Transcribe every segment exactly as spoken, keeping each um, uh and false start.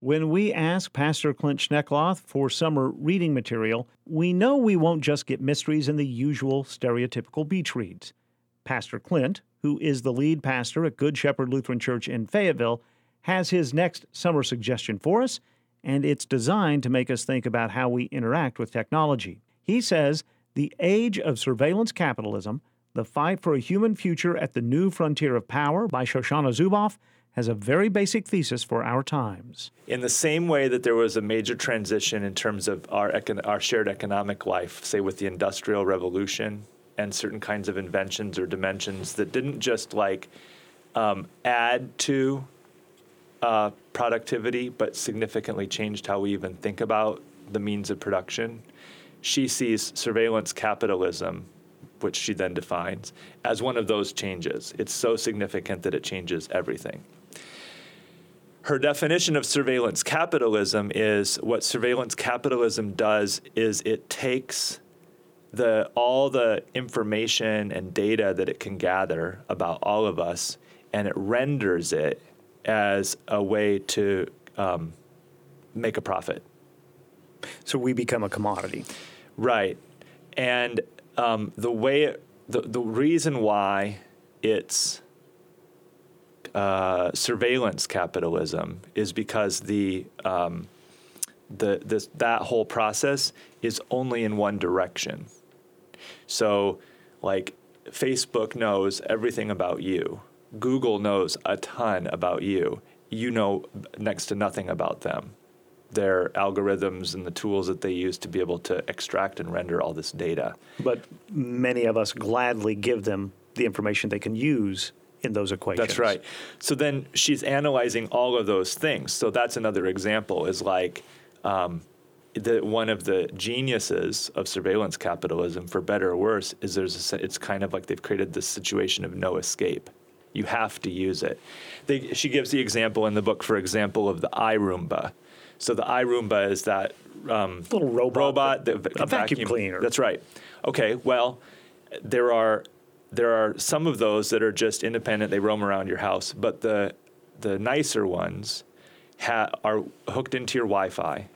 When we ask Pastor Clint Schneckloth for summer reading material, we know we won't just get mysteries in the usual stereotypical beach reads. Pastor Clint, who is the lead pastor at Good Shepherd Lutheran Church in Fayetteville, has his next summer suggestion for us, and it's designed to make us think about how we interact with technology. He says, "The age of surveillance capitalism, the fight for a human future at the new frontier of power" by Shoshana Zuboff, has a very basic thesis for our times. In the same way that there was a major transition in terms of our econ- our shared economic life, say with the Industrial Revolution and certain kinds of inventions or dimensions that didn't just like um, add to uh, productivity, but significantly changed how we even think about the means of production, she sees surveillance capitalism, which she then defines, as one of those changes. It's so significant that it changes everything. Her definition of surveillance capitalism is what surveillance capitalism does is it takes the all the information and data that it can gather about all of us, and it renders it as a way to um, make a profit. So we become a commodity. Right. And um, the way, it, the, the reason why it's uh, surveillance capitalism is because the um, the this that whole process is only in one direction. So, like, Facebook knows everything about you. Google knows a ton about you. You know next to nothing about them. Their algorithms and the tools that they use to be able to extract and render all this data. But many of us gladly give them the information they can use in those equations. That's right. So then she's analyzing all of those things. So that's another example is like um, the, one of the geniuses of surveillance capitalism, for better or worse, is there's a, it's kind of like they've created this situation of no escape. You have to use it. They, she gives the example in the book, for example, of the iRoomba. So the iRoomba is that um, little robot, robot that, that, a vacuum, vacuum cleaner. That's right. Okay, well, there are there are some of those that are just independent. They roam around your house, but the the nicer ones ha- are hooked into your Wi-Fi.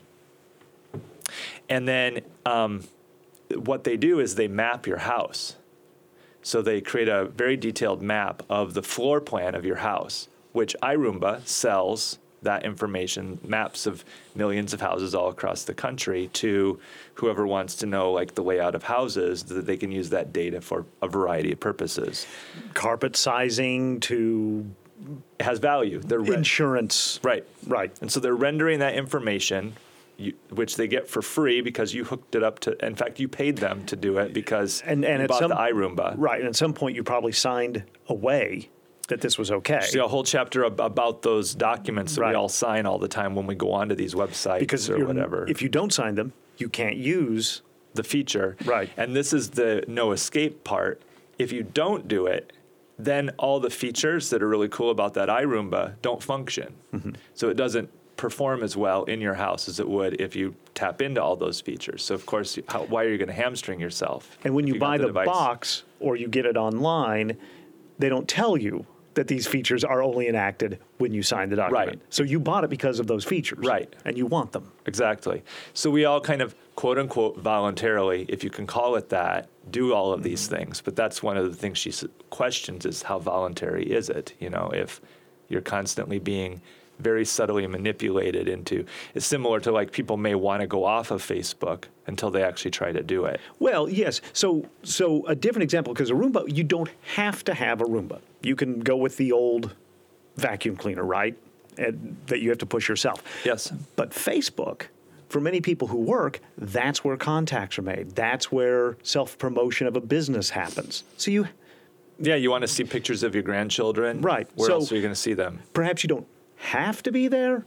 And then um, what they do is they map your house. So they create a very detailed map of the floor plan of your house, which iRoomba sells that information, maps of millions of houses all across the country, to whoever wants to know like the layout of houses, that they can use that data for a variety of purposes. Carpet sizing to it has value. They're re- insurance. Right. Right. And so they're rendering that information, you, which they get for free because you hooked it up to, in fact, you paid them to do it because and, and you at bought some, the iRoomba. Right. And at some point you probably signed away that this was okay. See a whole chapter ab- about those documents that right. we all sign all the time when we go onto these websites because or whatever. If you don't sign them, you can't use the feature. Right. And this is the no escape part. If you don't do it, then all the features that are really cool about that iRoomba don't function. Mm-hmm. So it doesn't perform as well in your house as it would if you tap into all those features. So of course, how, why are you going to hamstring yourself? And when you, you buy the, the box or you get it online, they don't tell you that these features are only enacted when you sign the document. Right. So you bought it because of those features. Right. And you want them. Exactly. So we all kind of, quote unquote, voluntarily, if you can call it that, do all of mm-hmm. these things. But that's one of the things she questions is how voluntary is it? You know, if you're constantly being very subtly manipulated into, it's similar to like people may want to go off of Facebook until they actually try to do it. Well, yes. So so a different example, because a Roomba, you don't have to have a Roomba. You can go with the old vacuum cleaner, right? And that you have to push yourself. Yes. But Facebook, for many people who work, that's where contacts are made. That's where self-promotion of a business happens. So you... Yeah, you want to see pictures of your grandchildren. Right. Where so else are you going to see them? Perhaps you don't have to be there,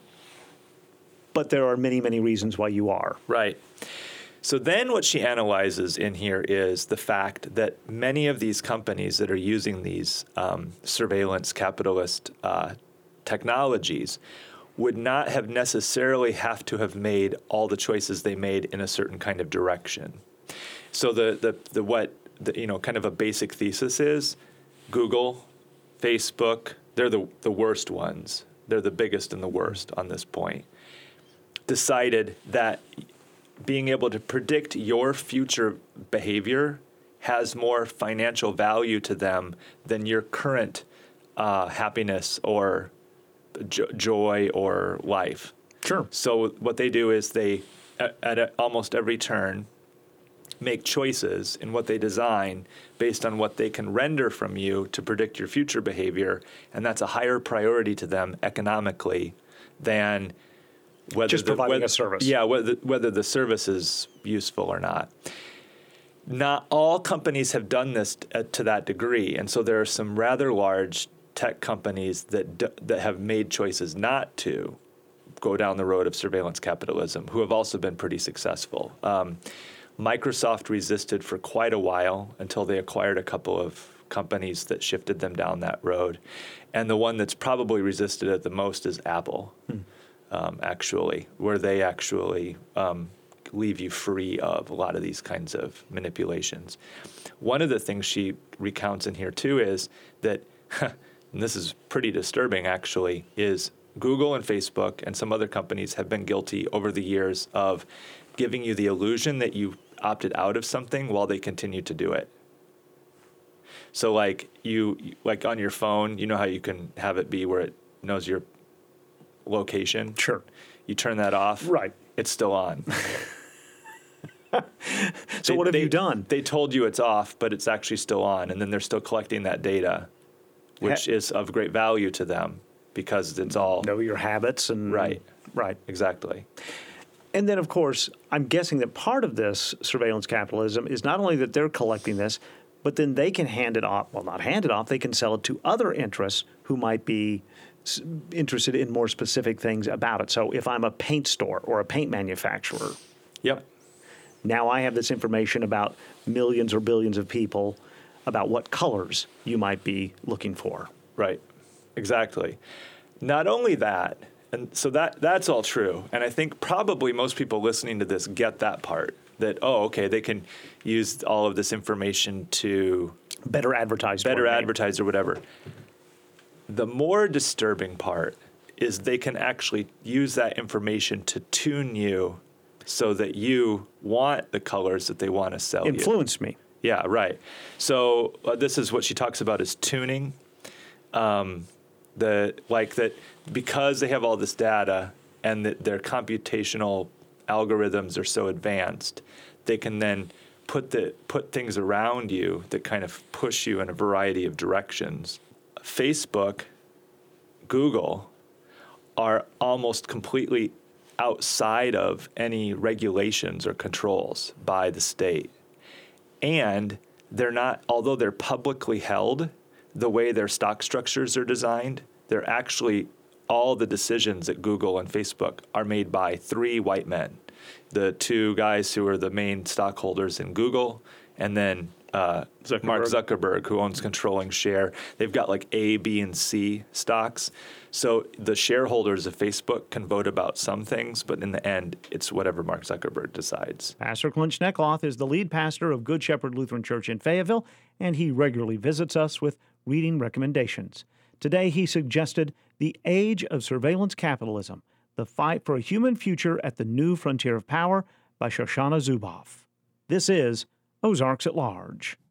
but there are many, many reasons why you are. Right. So then what she analyzes in here is the fact that many of these companies that are using these um, surveillance capitalist uh, technologies would not have necessarily have to have made all the choices they made in a certain kind of direction. So the the, the what the, you know kind of a basic thesis is Google, Facebook, they're the the worst ones. They're the biggest and the worst on this point. decided that being able to predict your future behavior has more financial value to them than your current uh, happiness or jo- joy or life. Sure. So what they do is they, at, at a, almost every turn, make choices in what they design based on what they can render from you to predict your future behavior, and that's a higher priority to them economically than whether just the, providing whether, a service. Yeah, whether whether the service is useful or not. Not all companies have done this t- uh, to that degree, and so there are some rather large tech companies that d- that have made choices not to go down the road of surveillance capitalism, who have also been pretty successful. Um, Microsoft resisted for quite a while until they acquired a couple of companies that shifted them down that road. And the one that's probably resisted it the most is Apple, hmm. um, actually, where they actually um, leave you free of a lot of these kinds of manipulations. One of the things she recounts in here, too, is that, and this is pretty disturbing, actually, is Google and Facebook and some other companies have been guilty over the years of giving you the illusion that you opted out of something while they continue to do it. So like you, like on your phone, you know how you can have it be where it knows your location? Sure. You turn that off. Right. It's still on. So they, what have they, you done? They told you it's off, but it's actually still on. And then they're still collecting that data, which ha- is of great value to them because it's all... Know your habits and... Right. Right. Exactly. And then, of course, I'm guessing that part of this surveillance capitalism is not only that they're collecting this, but then they can hand it off. Well, not hand it off. They can sell it to other interests who might be interested in more specific things about it. So if I'm a paint store or a paint manufacturer, yep. Now I have this information about millions or billions of people about what colors you might be looking for. Right. Exactly. Not only that, and so that that's all true. And I think probably most people listening to this get that part, that, oh, okay, they can use all of this information to... Better advertise. Better advertise or whatever. The more disturbing part is they can actually use that information to tune you so that you want the colors that they want to sell you. Influence me. Yeah, right. So uh, this is what she talks about is tuning. Um, the like that because they have all this data and that their computational algorithms are so advanced, they can then put the put things around you that kind of push you in a variety of directions. Facebook, Google are almost completely outside of any regulations or controls by the state. And they're not, although they're publicly held, the way their stock structures are designed, they're actually, all the decisions at Google and Facebook are made by three white men. The two guys who are the main stockholders in Google, and then uh, Zuckerberg. Mark Zuckerberg, who owns controlling share. They've got like A, B, and C stocks. So the shareholders of Facebook can vote about some things, but in the end, it's whatever Mark Zuckerberg decides. Pastor Clint Schneckloth is the lead pastor of Good Shepherd Lutheran Church in Fayetteville, and he regularly visits us with reading recommendations. Today, he suggested The Age of Surveillance Capitalism, The Fight for a Human Future at the New Frontier of Power by Shoshana Zuboff. This is Ozarks at Large.